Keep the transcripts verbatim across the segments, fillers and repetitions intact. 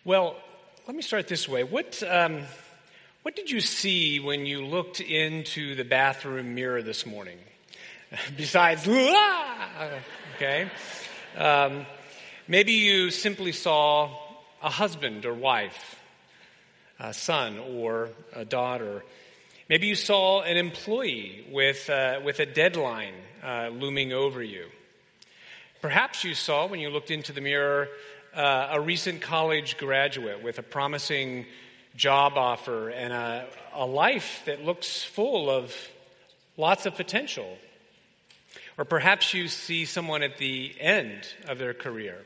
Well, let me start this way. What um, what did you see when you looked into the bathroom mirror this morning? Besides, okay, um, maybe you simply saw a husband or wife, a son or a daughter. Maybe you saw an employee with uh, with a deadline uh, looming over you. Perhaps you saw, when you looked into the mirror, uh, a recent college graduate with a promising job offer and a, a life that looks full of lots of potential. Or perhaps you see someone at the end of their career,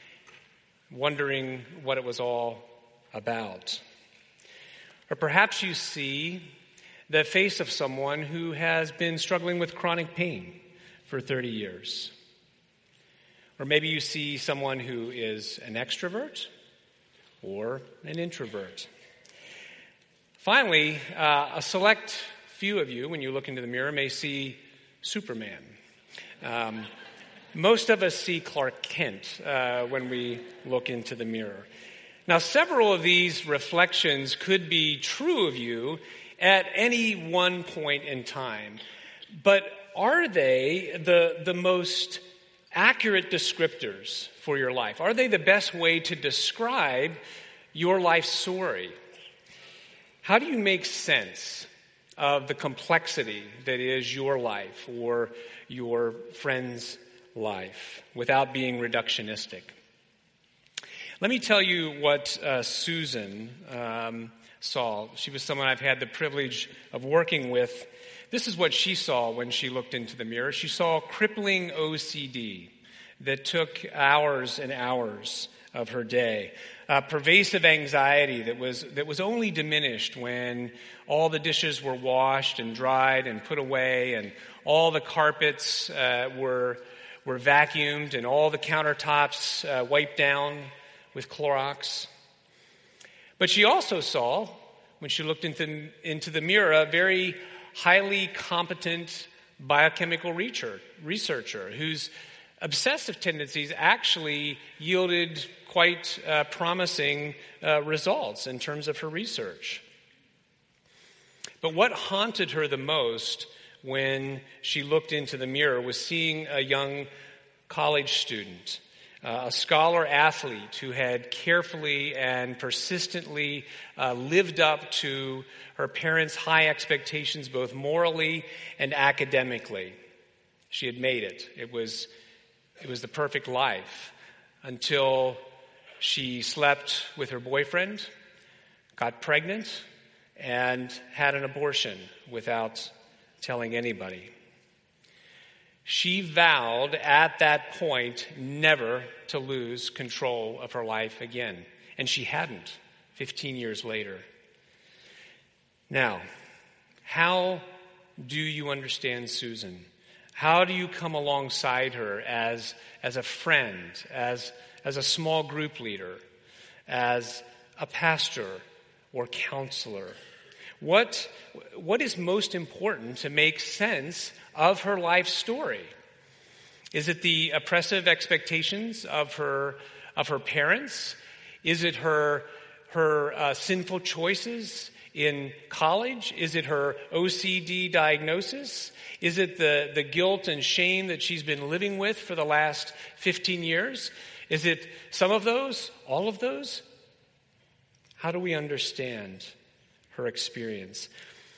wondering what it was all about. Or perhaps you see the face of someone who has been struggling with chronic pain for thirty years. Or maybe you see someone who is an extrovert or an introvert. Finally, uh, a select few of you, when you look into the mirror, may see Superman. Um, most of us see Clark Kent uh, when we look into the mirror. Now, several of these reflections could be true of you at any one point in time, but are they the, the most accurate descriptors for your life? Are they the best way to describe your life story? How do you make sense of the complexity that is your life or your friend's life without being reductionistic? Let me tell you what uh, Susan um, saw. She was someone I've had the privilege of working with. This is what she saw when she looked into the mirror. She saw crippling O C D that took hours and hours of her day. Uh, pervasive anxiety that was that was only diminished when all the dishes were washed and dried and put away, and all the carpets uh, were were vacuumed, and all the countertops uh, wiped down with Clorox. But she also saw, when she looked into into the mirror, a very highly competent biochemical researcher whose obsessive tendencies actually yielded quite uh, promising uh, results in terms of her research. But what haunted her the most when she looked into the mirror was seeing a young college student, uh, a scholar athlete who had carefully and persistently uh, lived up to her parents' high expectations, both morally and academically. She had made it. It was, it was the perfect life until she slept with her boyfriend, got pregnant, and had an abortion without telling anybody. She vowed at that point never to lose control of her life again. And she hadn't, fifteen years later. Now, how do you understand Susan? How do you come alongside her as, as a friend, as, as a small group leader, as a pastor or counselor? What, what is most important to make sense of her life story? Is it the oppressive expectations of her, of her parents? Is it her, her uh, sinful choices in college? Is it her O C D diagnosis? Is it the, the guilt and shame that she's been living with for the last fifteen years? Is it some of those? All of those? How do we understand her experience?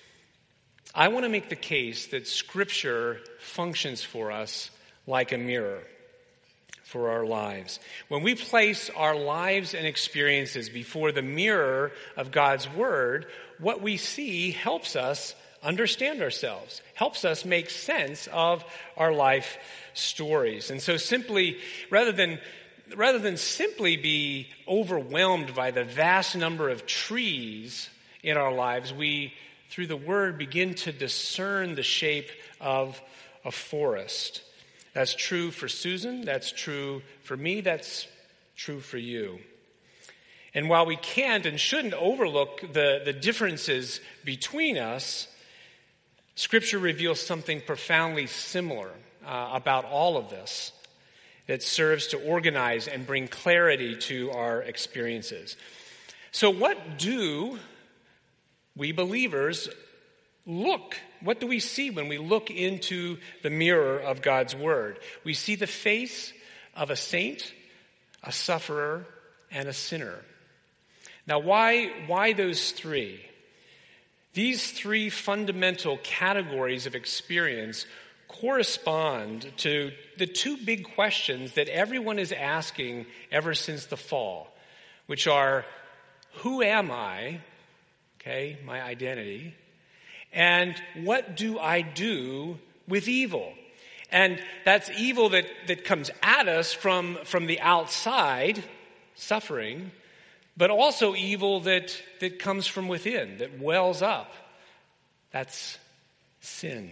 I want to make the case that Scripture functions for us like a mirror for our lives. When we place our lives and experiences before the mirror of God's Word, what we see helps us understand ourselves, helps us make sense of our life stories. And so simply, rather than rather than simply be overwhelmed by the vast number of trees in our lives, we, through the Word, begin to discern the shape of a forest. That's true for Susan. That's true for me. That's true for you. And while we can't and shouldn't overlook the, the differences between us, Scripture reveals something profoundly similar uh, about all of this. that serves to organize and bring clarity to our experiences. So what do we believers look? What do we see when we look into the mirror of God's Word? We see the face of a saint, a sufferer, and a sinner. Now, why, why those three? These three fundamental categories of experience correspond to the two big questions that everyone is asking ever since the fall, which are, who am I? Okay, my identity. And what do I do with evil? And that's evil that, that comes at us from, from the outside, suffering, but also evil that, that comes from within, that wells up. That's sin.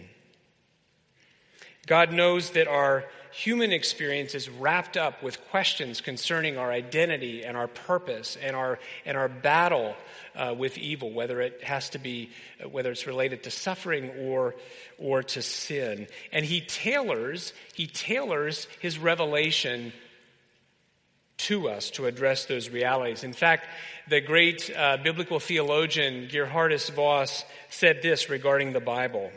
God knows that our human experience is wrapped up with questions concerning our identity and our purpose and our and our battle uh, with evil, whether it has to be, whether it's related to suffering or or to sin. And he tailors he tailors his revelation to us to address those realities. In fact, the great uh, biblical theologian Geerhardus Vos said this regarding the Bible.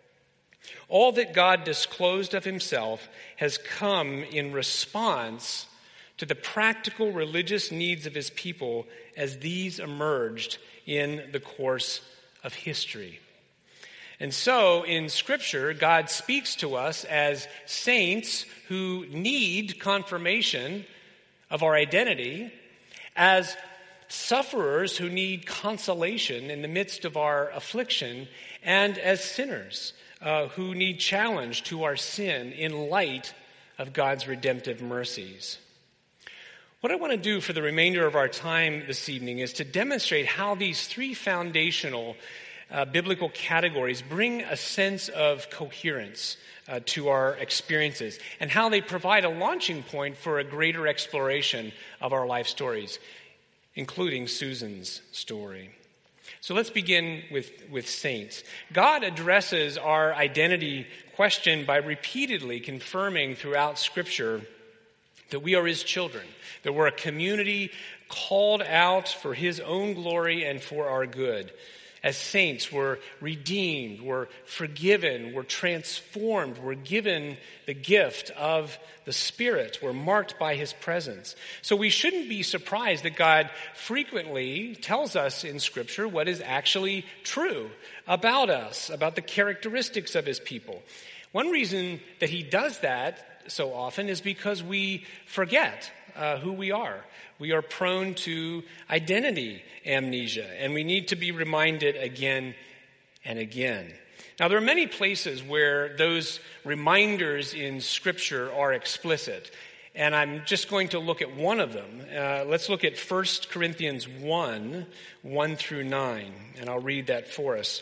All that God disclosed of himself has come in response to the practical religious needs of his people as these emerged in the course of history. And so, in Scripture, God speaks to us as saints who need confirmation of our identity, as sufferers who need consolation in the midst of our affliction, and as sinners uh, who need challenge to our sin in light of God's redemptive mercies. What I want to do for the remainder of our time this evening is to demonstrate how these three foundational uh, biblical categories bring a sense of coherence uh, to our experiences, and how they provide a launching point for a greater exploration of our life stories, including Susan's story. So let's begin with, with saints. God addresses our identity question by repeatedly confirming throughout Scripture that we are his children, that we're a community called out for his own glory and for our good. As saints, we're redeemed, we're forgiven, we're transformed, we're given the gift of the Spirit, we're marked by his presence. So we shouldn't be surprised that God frequently tells us in Scripture what is actually true about us, about the characteristics of his people. One reason that he does that so often is because we forget uh, who we are. We are prone to identity amnesia, and we need to be reminded again and again. Now, there are many places where those reminders in Scripture are explicit, and I'm just going to look at one of them. Uh, let's look at First Corinthians one, one through nine, and I'll read that for us.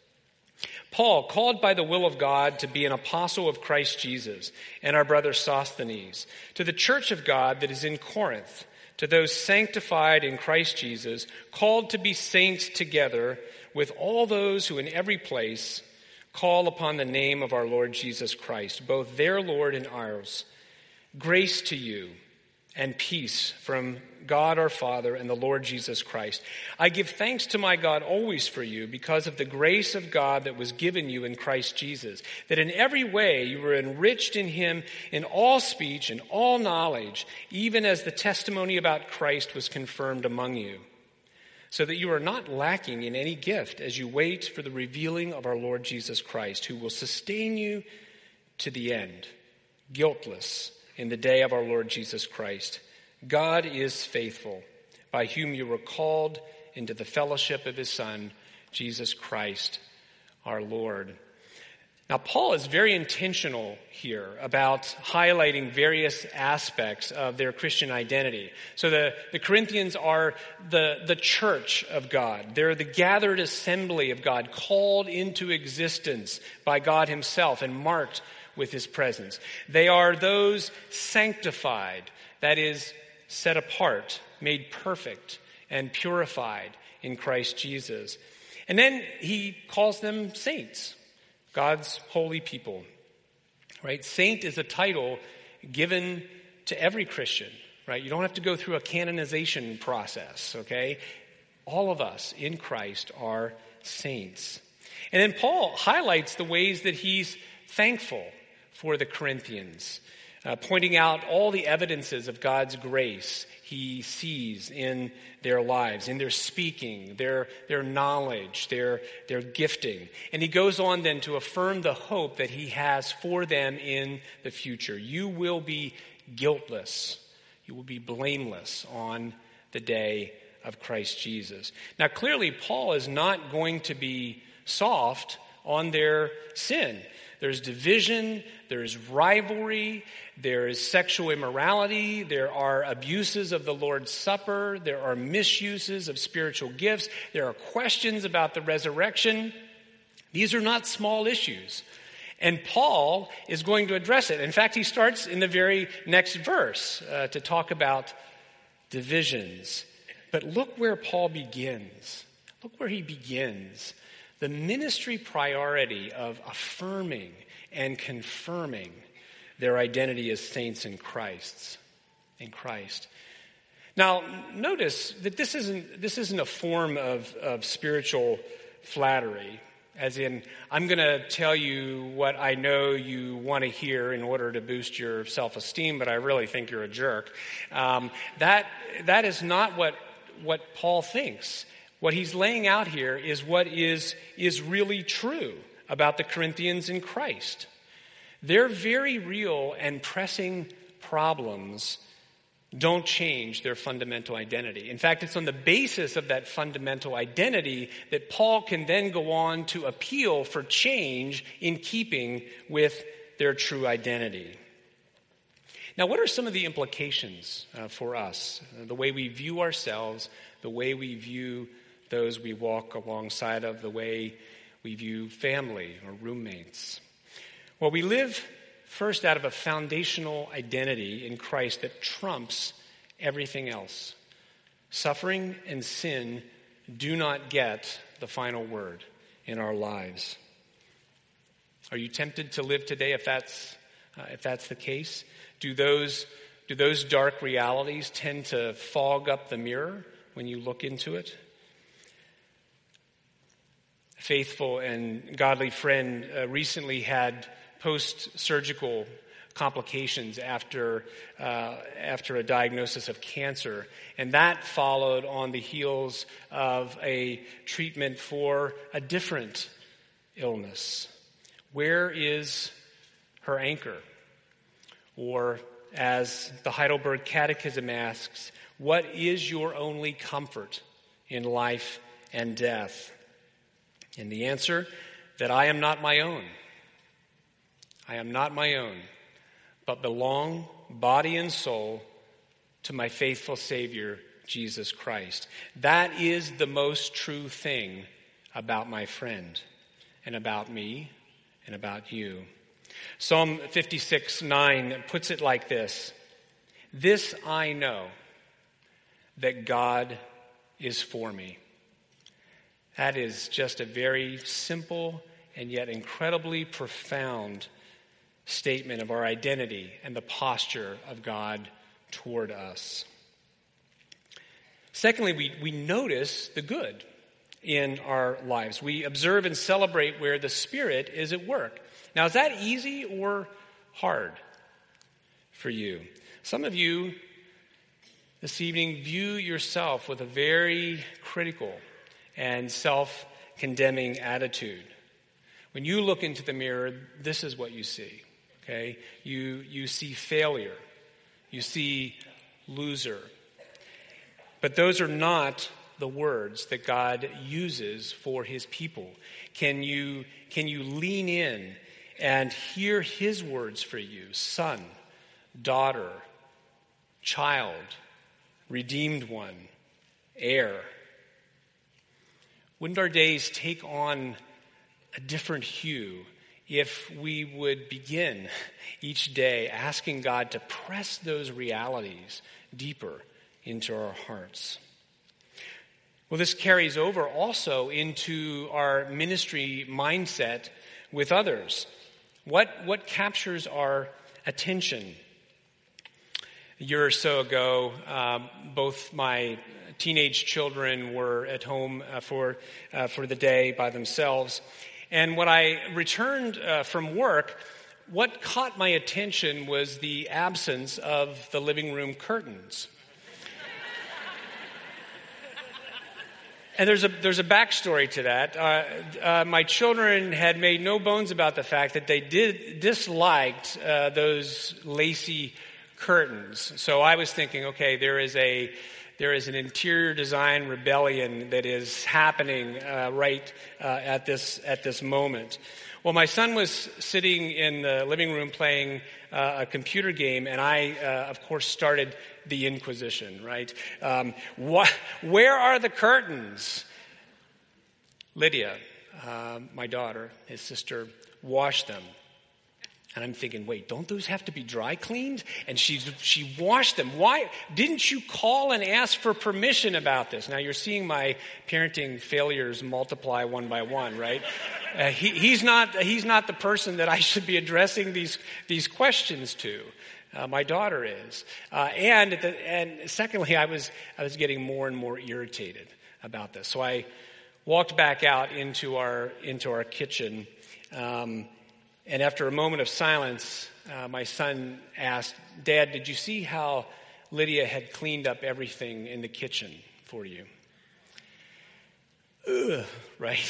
Paul, called by the will of God to be an apostle of Christ Jesus, and our brother Sosthenes, to the church of God that is in Corinth, to those sanctified in Christ Jesus, called to be saints together with all those who in every place call upon the name of our Lord Jesus Christ, both their Lord and ours. Grace to you and peace from God our Father and the Lord Jesus Christ. I give thanks to my God always for you because of the grace of God that was given you in Christ Jesus, that in every way you were enriched in him in all speech and all knowledge, even as the testimony about Christ was confirmed among you, so that you are not lacking in any gift as you wait for the revealing of our Lord Jesus Christ, who will sustain you to the end, guiltless in the day of our Lord Jesus Christ. God is faithful, by whom you were called into the fellowship of his Son, Jesus Christ, our Lord. Now, Paul is very intentional here about highlighting various aspects of their Christian identity. So the, the Corinthians are the, the church of God. They're the gathered assembly of God, called into existence by God himself and marked with his presence. They are those sanctified, that is, set apart, made perfect, and purified in Christ Jesus. And then he calls them saints, God's holy people. Right? Saint is a title given to every Christian, right? You don't have to go through a canonization process, okay? All of us in Christ are saints. And then Paul highlights the ways that he's thankful for the Corinthians, uh, pointing out all the evidences of God's grace he sees in their lives, in their speaking, their, their knowledge, their, their gifting. And he goes on then to affirm the hope that he has for them in the future. You will be guiltless. You will be blameless on the day of Christ Jesus. Now, clearly, Paul is not going to be soft on their sin. There's division, there's rivalry, there is sexual immorality, there are abuses of the Lord's Supper, there are misuses of spiritual gifts, there are questions about the resurrection. These are not small issues. And Paul is going to address it. In fact, he starts in the very next verse uh, to talk about divisions. But look where Paul begins. Look where he begins. The ministry priority of affirming and confirming their identity as saints in Christ. In Christ. Now, notice that this isn't this isn't a form of, of spiritual flattery, as in, I'm going to tell you what I know you want to hear in order to boost your self-esteem, but I really think you're a jerk. Um, that that is not what what Paul thinks. What he's laying out here is what is, is really true about the Corinthians in Christ. Their very real and pressing problems don't change their fundamental identity. In fact, it's on the basis of that fundamental identity that Paul can then go on to appeal for change in keeping with their true identity. Now, what are some of the implications uh, for us? Uh, the way we view ourselves, the way we view those we walk alongside of, the way we view family or roommates. Well, we live first out of a foundational identity in Christ that trumps everything else. Suffering and sin do not get the final word in our lives. Are you tempted to live today if that's uh, if that's the case? Do those do those dark realities tend to fog up the mirror when you look into it? A faithful and godly friend uh, recently had post-surgical complications after uh, after a diagnosis of cancer, and that followed on the heels of a treatment for a different illness. Where is her anchor? Or, as the Heidelberg Catechism asks, what is your only comfort in life and death? And the answer, that I am not my own. I am not my own, but belong, body and soul, to my faithful Savior, Jesus Christ. That is the most true thing about my friend, and about me, and about you. Psalm fifty-six nine puts it like this: "This I know, that God is for me." That is just a very simple and yet incredibly profound statement of our identity and the posture of God toward us. Secondly, we, we notice the good in our lives. We observe and celebrate where the Spirit is at work. Now, is that easy or hard for you? Some of you this evening view yourself with a very critical and self-condemning attitude. When you look into the mirror, this is what you see. Okay? You you see failure. You see loser. But those are not the words that God uses for his people. Can you can you lean in and hear his words for you? Son, daughter, child, redeemed one, heir. Wouldn't our days take on a different hue if we would begin each day asking God to press those realities deeper into our hearts? Well, this carries over also into our ministry mindset with others. What, what captures our attention? A year or so ago, um, both my teenage children were at home uh, for uh, for the day by themselves. And when I returned uh, from work, what caught my attention was the absence of the living room curtains. And there's a there's a backstory to that. Uh, uh, my children had made no bones about the fact that they did disliked uh, those lacy curtains. So I was thinking, okay, there is a there is an interior design rebellion that is happening uh, right uh, at this at this moment. Well, my son was sitting in the living room playing uh, a computer game, and I, uh, of course, started the Inquisition, right? Um, wh- where are the curtains? Lydia, uh, my daughter, his sister, washed them. And I'm thinking, wait, don't those have to be dry cleaned? And she she washed them. Why didn't you call and ask for permission about this? Now you're seeing my parenting failures multiply one by one, right? Uh, he, he's not he's not the person that I should be addressing these these questions to. Uh, my daughter is, uh, and the, and secondly, I was I was getting more and more irritated about this. So I walked back out into our into our kitchen. Um, And after a moment of silence, uh, my son asked, "Dad, did you see how Lydia had cleaned up everything in the kitchen for you?" Ugh, right?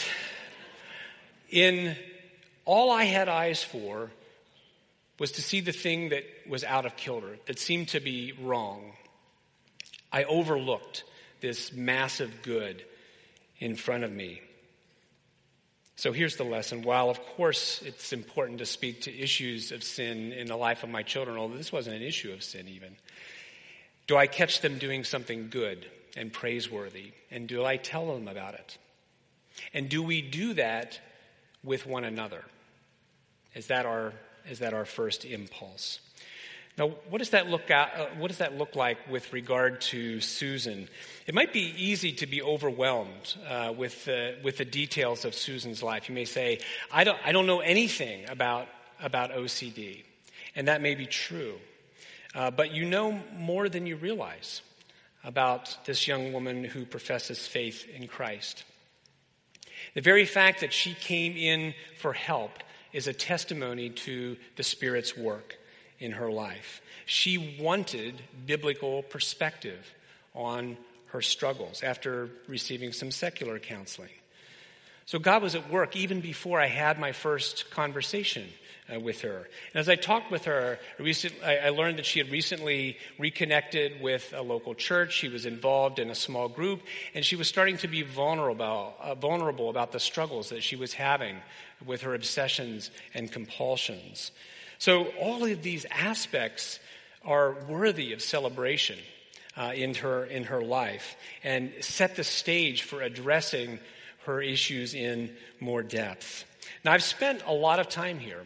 In all I had eyes for was to see the thing that was out of kilter, that seemed to be wrong. I overlooked this massive good in front of me. So here's the lesson. While, of course, it's important to speak to issues of sin in the life of my children, although this wasn't an issue of sin even, do I catch them doing something good and praiseworthy? And do I tell them about it? And do we do that with one another? Is that our, is that our first impulse? Now, what does that look at, uh, what does that look like with regard to Susan? It might be easy to be overwhelmed uh, with uh, with the details of Susan's life. You may say, "I don't I don't know anything about about O C D," and that may be true, uh, but you know more than you realize about this young woman who professes faith in Christ. The very fact that she came in for help is a testimony to the Spirit's work in her life. She wanted biblical perspective on her struggles after receiving some secular counseling. So God was at work even before I had my first conversation uh, with her. And as I talked with her, recent, I, I learned that she had recently reconnected with a local church. She was involved in a small group, and she was starting to be vulnerable, uh, vulnerable about the struggles that she was having with her obsessions and compulsions. So all of these aspects are worthy of celebration uh, in her in her life and set the stage for addressing her issues in more depth. Now, I've spent a lot of time here.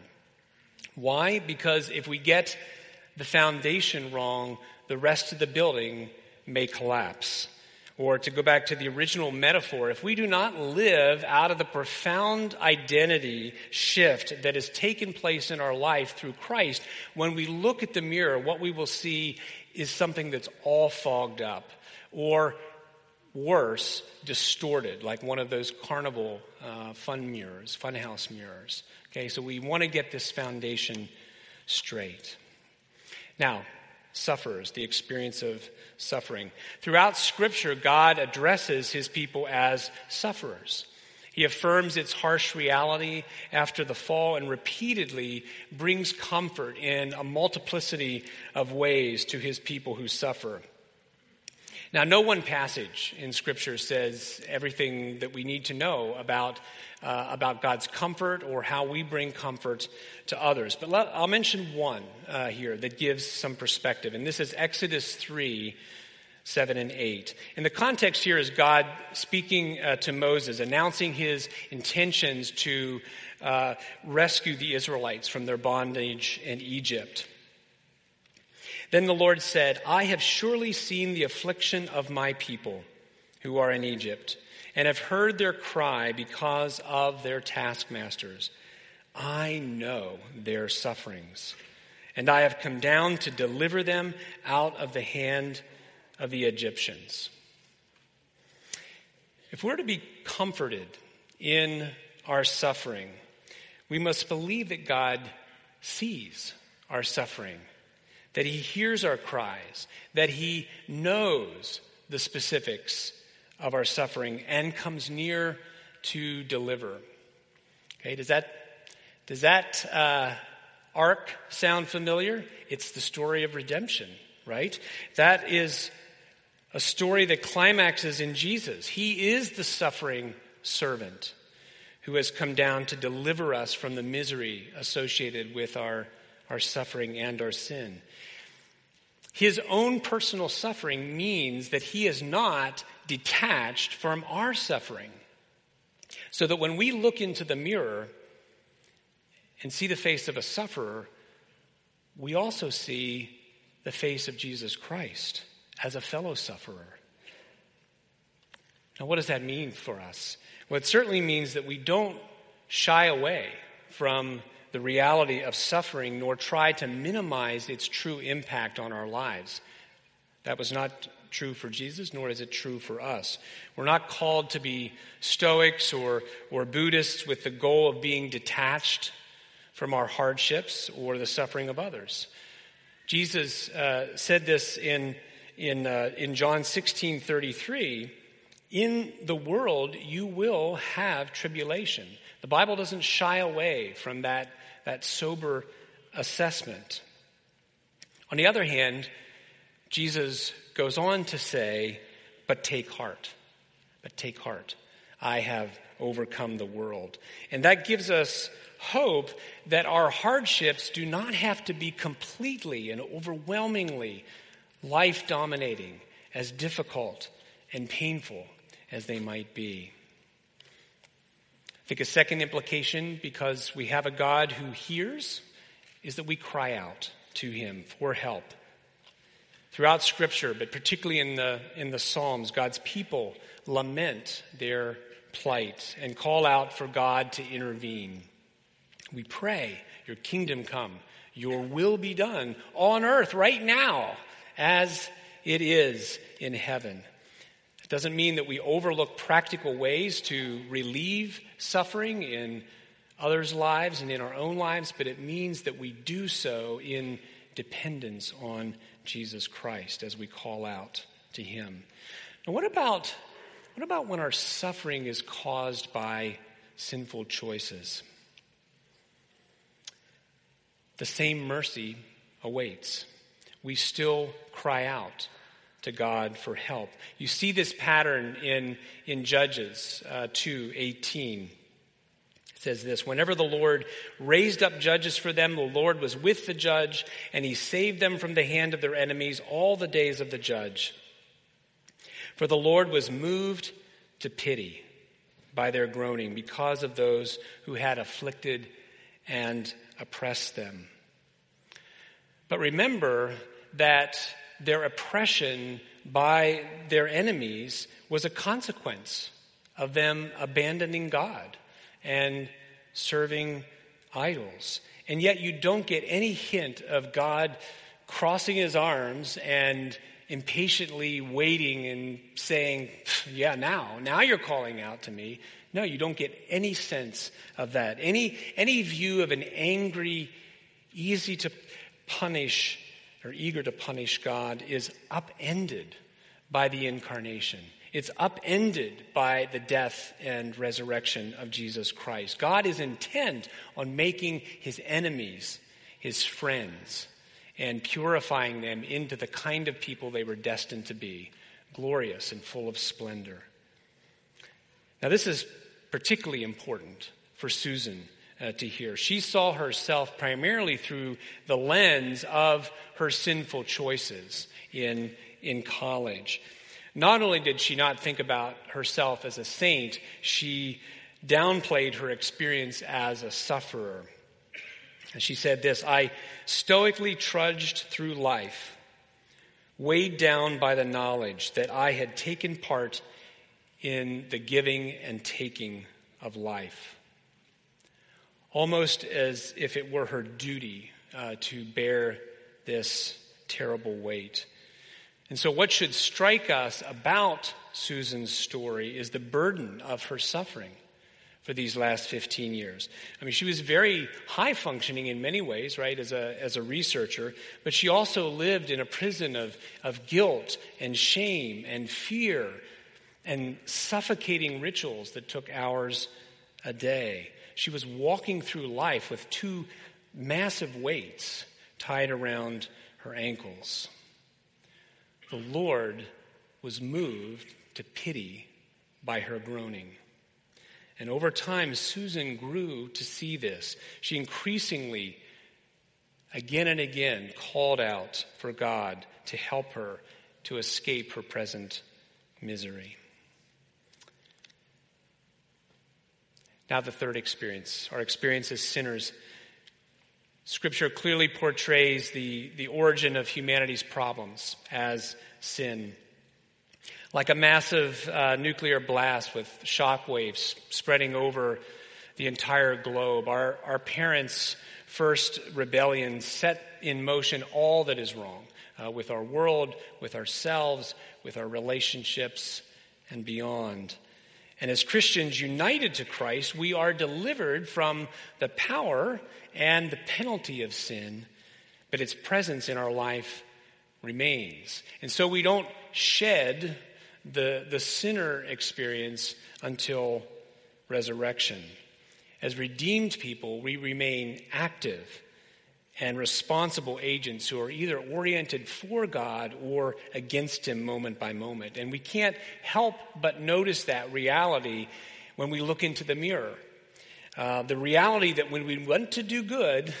Why? Because if we get the foundation wrong, the rest of the building may collapse. Or to go back to the original metaphor, if we do not live out of the profound identity shift that has taken place in our life through Christ, when we look at the mirror, what we will see is something that's all fogged up, or worse, distorted, like one of those carnival uh, fun mirrors, funhouse mirrors. Okay, so we want to get this foundation straight. Now, sufferers, the experience of suffering. Throughout Scripture, God addresses his people as sufferers. He affirms its harsh reality after the fall and repeatedly brings comfort in a multiplicity of ways to his people who suffer. Now, no one passage in Scripture says everything that we need to know about uh, about God's comfort or how we bring comfort to others. But let, I'll mention one uh, here that gives some perspective, and this is Exodus three, seven and eight. And the context here is God speaking uh, to Moses, announcing his intentions to uh, rescue the Israelites from their bondage in Egypt. Then the Lord said, "I have surely seen the affliction of my people who are in Egypt, and have heard their cry because of their taskmasters. I know their sufferings, and I have come down to deliver them out of the hand of the Egyptians. If we're to be comforted in our suffering, we must believe that God sees our suffering, that he hears our cries, that he knows the specifics of our suffering and comes near to deliver. Okay, does that does that uh, arc sound familiar? It's the story of redemption, right? That is a story that climaxes in Jesus. He is the suffering servant who has come down to deliver us from the misery associated with our, our suffering and our sin. His own personal suffering means that he is not detached from our suffering. So that when we look into the mirror and see the face of a sufferer, we also see the face of Jesus Christ as a fellow sufferer. Now, what does that mean for us? Well, it certainly means that we don't shy away from the reality of suffering, nor try to minimize its true impact on our lives. That was not true for Jesus, nor is it true for us. We're not called to be Stoics or, or Buddhists with the goal of being detached from our hardships or the suffering of others. Jesus uh, said this in in uh, in John sixteen thirty-three. In the world you will have tribulation. The Bible doesn't shy away from that, that sober assessment. On the other hand, Jesus goes on to say, but take heart. But take heart. I have overcome the world. And that gives us hope that our hardships do not have to be completely and overwhelmingly life-dominating, as difficult and painful as they might be. I think a second implication, because we have a God who hears, is that we cry out to him for help. Throughout Scripture, but particularly in the in the Psalms, God's people lament their plight and call out for God to intervene. We pray, your kingdom come, your will be done on earth right now as it is in heaven. It doesn't mean that we overlook practical ways to relieve suffering in others' lives and in our own lives, but it means that we do so in dependence on Jesus Christ as we call out to him. Now, what about, what about when our suffering is caused by sinful choices? The same mercy awaits. We still cry out to God for help. You see this pattern in, in Judges uh, two eighteen. It says this, whenever the Lord raised up judges for them, the Lord was with the judge, and he saved them from the hand of their enemies all the days of the judge. For the Lord was moved to pity by their groaning because of those who had afflicted and oppressed them. But remember that their oppression by their enemies was a consequence of them abandoning God and serving idols. And yet you don't get any hint of God crossing his arms and impatiently waiting and saying, yeah, now, now you're calling out to me. No, you don't get any sense of that. Any, any view of an angry, easy to punish or eager to punish God is upended by the incarnation. It's upended by the death and resurrection of Jesus Christ. God is intent on making his enemies his friends and purifying them into the kind of people they were destined to be, glorious and full of splendor. Now, this is particularly important for Susan uh, to hear. She saw herself primarily through the lens of her sinful choices in, in college. Not only did she not think about herself as a saint, she downplayed her experience as a sufferer. And she said this, I stoically trudged through life, weighed down by the knowledge that I had taken part in the giving and taking of life, almost as if it were her duty uh, to bear this terrible weight. And so what should strike us about Susan's story is the burden of her suffering for these last fifteen years. I mean, she was very high functioning in many ways, right, as a as a researcher, but she also lived in a prison of, of guilt and shame and fear and suffocating rituals that took hours a day. She was walking through life with two massive weights tied around her ankles. The Lord was moved to pity by her groaning. And over time, Susan grew to see this. She increasingly, again and again, called out for God to help her to escape her present misery. Now the third experience, our experience as sinners. Scripture clearly portrays the, the origin of humanity's problems as sin. Like a massive uh, nuclear blast with shock waves spreading over the entire globe, our, our parents' first rebellion set in motion all that is wrong uh, with our world, with ourselves, with our relationships, and beyond. And as Christians united to Christ, we are delivered from the power and the penalty of sin, but its presence in our life remains. And so we don't shed the, the sinner experience until resurrection. As redeemed people, we remain active and responsible agents who are either oriented for God or against Him moment by moment. And we can't help but notice that reality when we look into the mirror. Uh, the reality that when we want to do good,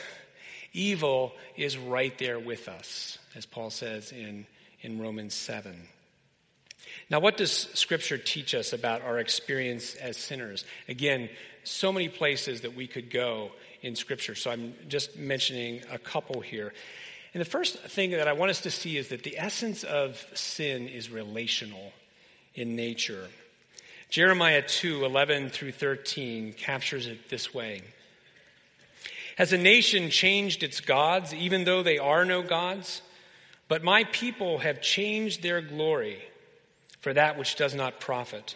evil is right there with us, as Paul says in, in Romans seven. Now, what does Scripture teach us about our experience as sinners? Again, so many places that we could go in Scripture, so I'm just mentioning a couple here. And the first thing that I want us to see is that the essence of sin is relational in nature. Jeremiah two, eleven through thirteen captures it this way. Has a nation changed its gods, even though they are no gods? But my people have changed their glory for that which does not profit.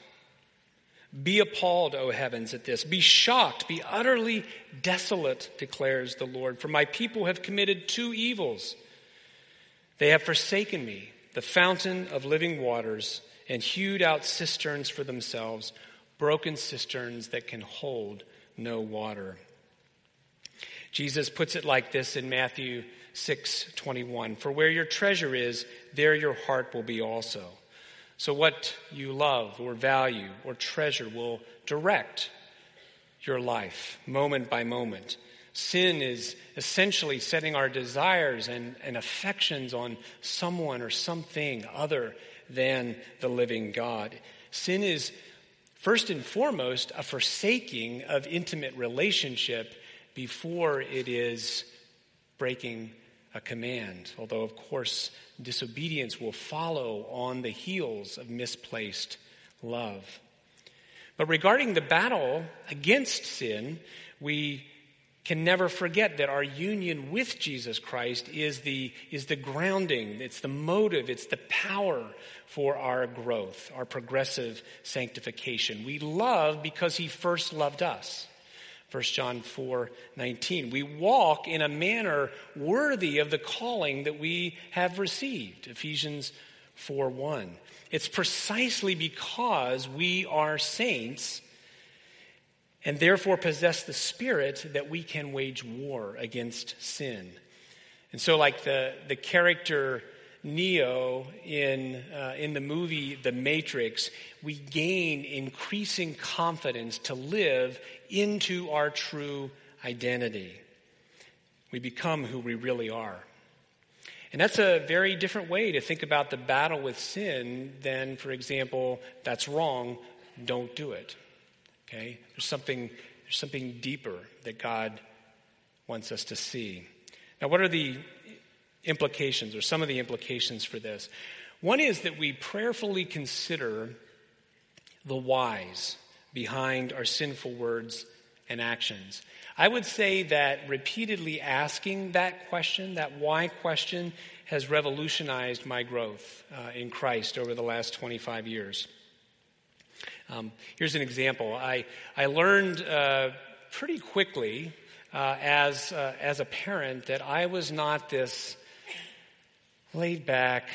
Be appalled, O heavens, at this. Be shocked, be utterly desolate, declares the Lord. For my people have committed two evils. They have forsaken me, the fountain of living waters, and hewed out cisterns for themselves, broken cisterns that can hold no water. Jesus puts it like this in Matthew six twenty-one. For where your treasure is, there your heart will be also. So what you love or value or treasure will direct your life moment by moment. Sin is essentially setting our desires and, and affections on someone or something other than the living God. Sin is first and foremost a forsaking of intimate relationship before it is breaking a command. Although, of course, disobedience will follow on the heels of misplaced love. But regarding the battle against sin, we can never forget that our union with Jesus Christ is the, is the grounding, it's the motive, it's the power for our growth, our progressive sanctification. We love because He first loved us. First John four nineteen. We walk in a manner worthy of the calling that we have received. Ephesians four one. It's precisely because we are saints and therefore possess the Spirit that we can wage war against sin. And so like the, the character Neo in uh, in the movie The Matrix, we gain increasing confidence to live into our true identity. We become who we really are. And that's a very different way to think about the battle with sin than, for example, that's wrong, don't do it. Okay? There's something there's something deeper that God wants us to see. Now, what are the implications, or some of the implications for this? One is that we prayerfully consider the whys behind our sinful words and actions. I would say that repeatedly asking that question, that why question, has revolutionized my growth uh, in Christ over the last twenty-five years. Um, here's an example. I, I learned uh, pretty quickly uh, as, uh, as a parent that I was not this laid back,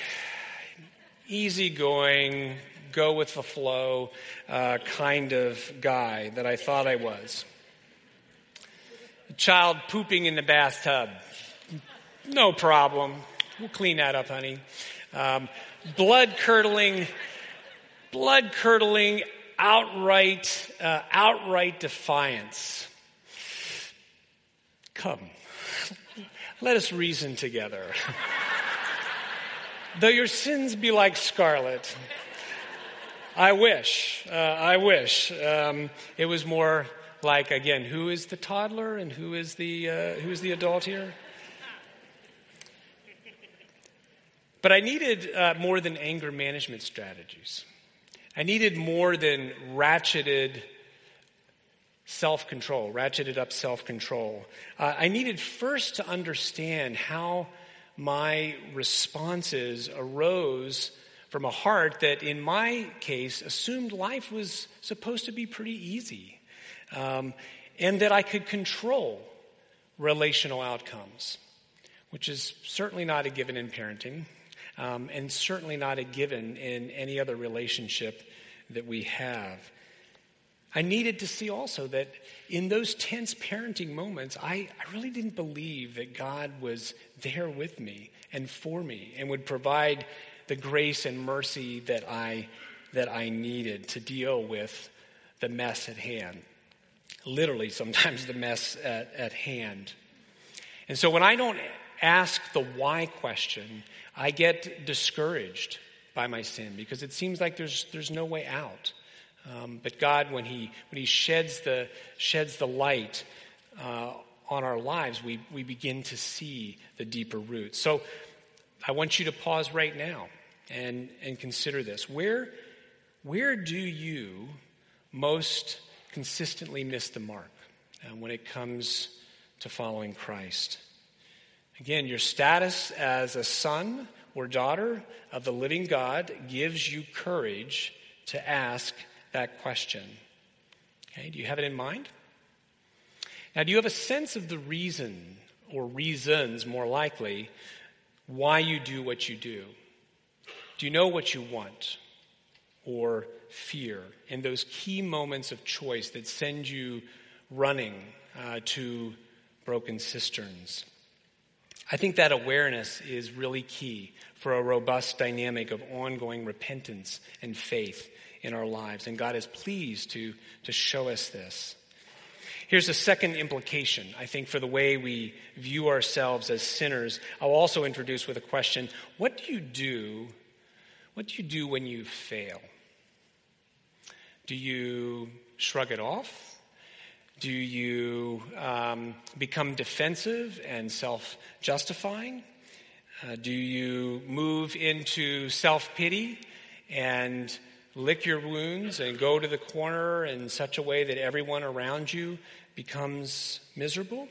easygoing, go with the flow uh, kind of guy that I thought I was. A child pooping in the bathtub. No problem. We'll clean that up, honey. Um, blood curdling, blood curdling, outright, uh, outright defiance. Come, let us reason together. Though your sins be like scarlet, I wish, uh, I wish um, it was more like, again, who is the toddler and who is the uh, who is the adult here? But I needed uh, more than anger management strategies. I needed more than ratcheted self-control, ratcheted up self-control. Uh, I needed first to understand how my responses arose from a heart that, in my case, assumed life was supposed to be pretty easy, um, and that I could control relational outcomes, which is certainly not a given in parenting, um, and certainly not a given in any other relationship that we have. I needed to see also that in those tense parenting moments, I, I really didn't believe that God was there with me and for me and would provide the grace and mercy that I that I needed to deal with the mess at hand. Literally, sometimes the mess at, at hand. And so when I don't ask the why question, I get discouraged by my sin because it seems like there's there's no way out. Um, but God, when He when He sheds the sheds the light uh, on our lives, we we begin to see the deeper roots. So I want you to pause right now and and consider this. Where where do you most consistently miss the mark uh, when it comes to following Christ? Again, your status as a son or daughter of the living God gives you courage to ask that question. Okay, do you have it in mind? Now, do you have a sense of the reason, or reasons more likely, why you do what you do? Do you know what you want or fear in those key moments of choice that send you running uh, to broken cisterns? I think that awareness is really key for a robust dynamic of ongoing repentance and faith in our lives. And God is pleased to, to show us this. Here's a second implication, I think, for the way we view ourselves as sinners. I'll also introduce with a question: What do you do? What do you do when you fail? Do you shrug it off? Do you um, become defensive and self-justifying? Uh, do you move into self-pity and lick your wounds and go to the corner in such a way that everyone around you becomes miserable?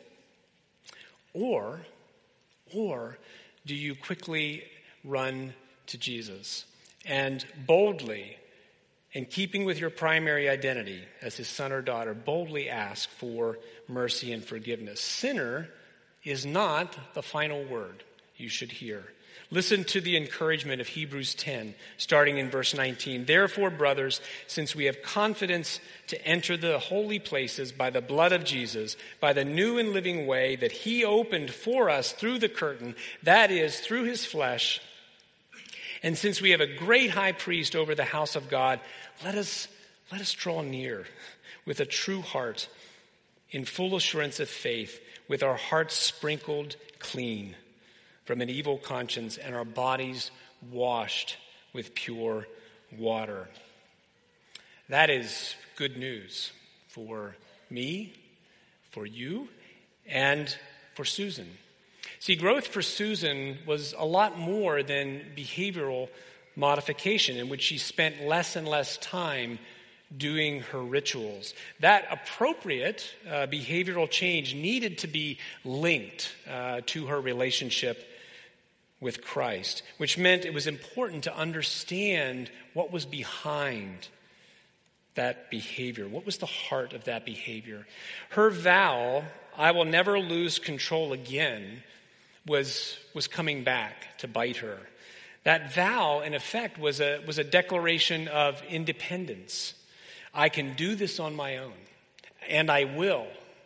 Or, or do you quickly run to Jesus and boldly, in keeping with your primary identity as his son or daughter, boldly ask for mercy and forgiveness? Sinner is not the final word you should hear. Listen to the encouragement of Hebrews ten, starting in verse nineteen. Therefore, brothers, since we have confidence to enter the holy places by the blood of Jesus, by the new and living way that he opened for us through the curtain, that is, through his flesh, and since we have a great high priest over the house of God, let us, let us draw near with a true heart, in full assurance of faith, with our hearts sprinkled clean from an evil conscience and our bodies washed with pure water. That is good news for me, for you, and for Susan. See, growth for Susan was a lot more than behavioral modification, in which she spent less and less time doing her rituals. That appropriate uh, behavioral change needed to be linked uh, to her relationship with Christ, which meant it was important to understand what was behind that behavior. What was the heart of that behavior? Her vow, I will never lose control again, was, was coming back to bite her. That vow, in effect, was a, was a declaration of independence. I can do this on my own, and I will.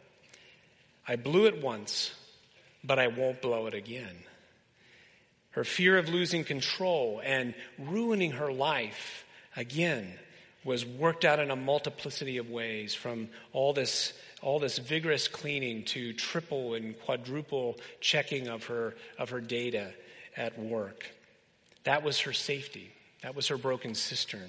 I blew it once, but I won't blow it again. Her fear of losing control and ruining her life, again, was worked out in a multiplicity of ways, from all this all this vigorous cleaning to triple and quadruple checking of her of her data at work. That was her safety. That was her broken cistern.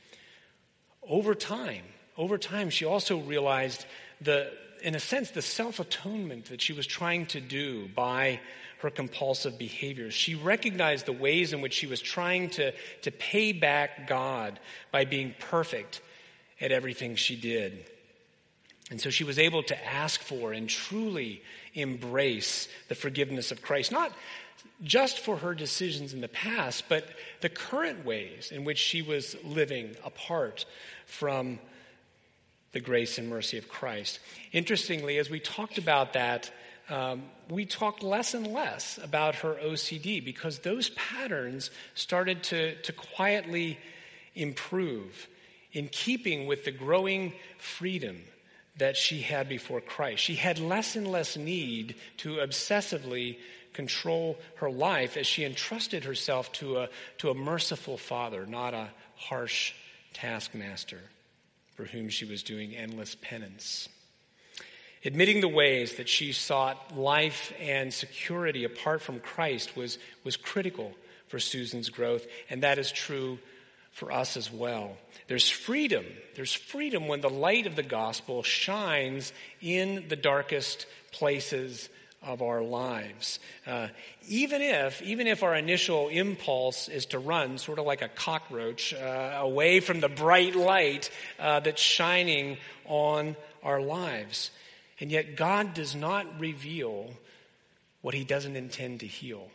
Over time, over time, she also realized the, in a sense, the self-atonement that she was trying to do by her compulsive behaviors. She recognized the ways in which she was trying to, to pay back God by being perfect at everything she did. And so she was able to ask for and truly embrace the forgiveness of Christ, not just for her decisions in the past, but the current ways in which she was living apart from the grace and mercy of Christ. Interestingly, as we talked about that, um, we talked less and less about her O C D because those patterns started to, to quietly improve in keeping with the growing freedom that she had before Christ. She had less and less need to obsessively control her life as she entrusted herself to a, to a merciful Father, not a harsh taskmaster for whom she was doing endless penance. Admitting the ways that she sought life and security apart from Christ was, was critical for Susan's growth, and that is true for us as well. There's freedom. There's freedom when the light of the gospel shines in the darkest places of our lives. Uh, even if, even if our initial impulse is to run, sort of like a cockroach, uh, away from the bright light uh, that's shining on our lives. And yet God does not reveal what he doesn't intend to heal.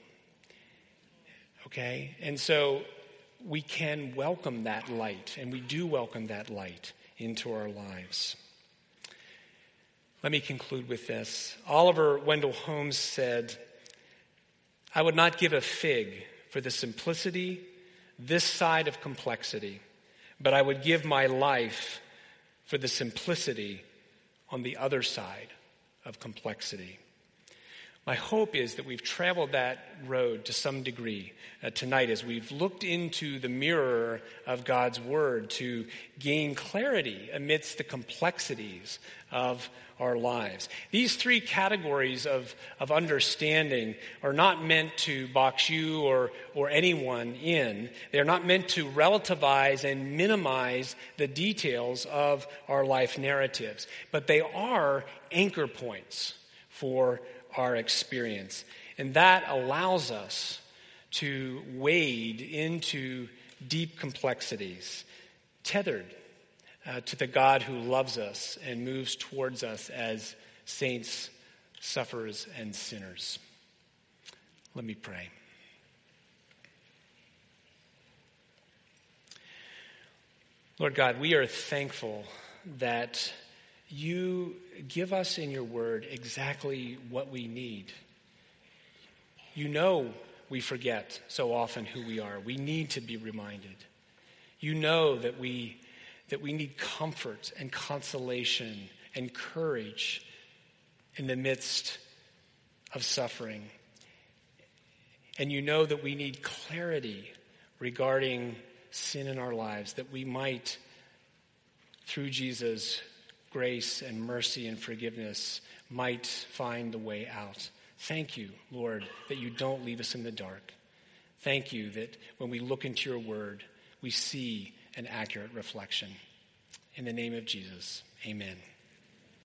Okay? And so we can welcome that light, and we do welcome that light into our lives. Let me conclude with this. Oliver Wendell Holmes said, I would not give a fig for the simplicity this side of complexity, but I would give my life for the simplicity on the other side of complexity. My hope is that we've traveled that road to some degree uh, tonight as we've looked into the mirror of God's Word to gain clarity amidst the complexities of our lives. These three categories of, of understanding are not meant to box you or, or anyone in. They're not meant to relativize and minimize the details of our life narratives, but they are anchor points for our experience. And that allows us to wade into deep complexities, tethered uh, to the God who loves us and moves towards us as saints, sufferers, and sinners. Let me pray. Lord God, we are thankful that you give us in your word exactly what we need. You know we forget so often who we are. We need to be reminded. You know that we that we need comfort and consolation and courage in the midst of suffering. And you know that we need clarity regarding sin in our lives, that we might, through Jesus' grace and mercy and forgiveness, might find the way out. Thank you, Lord, that you don't leave us in the dark. Thank you that when we look into your word, we see an accurate reflection. In the name of Jesus, amen.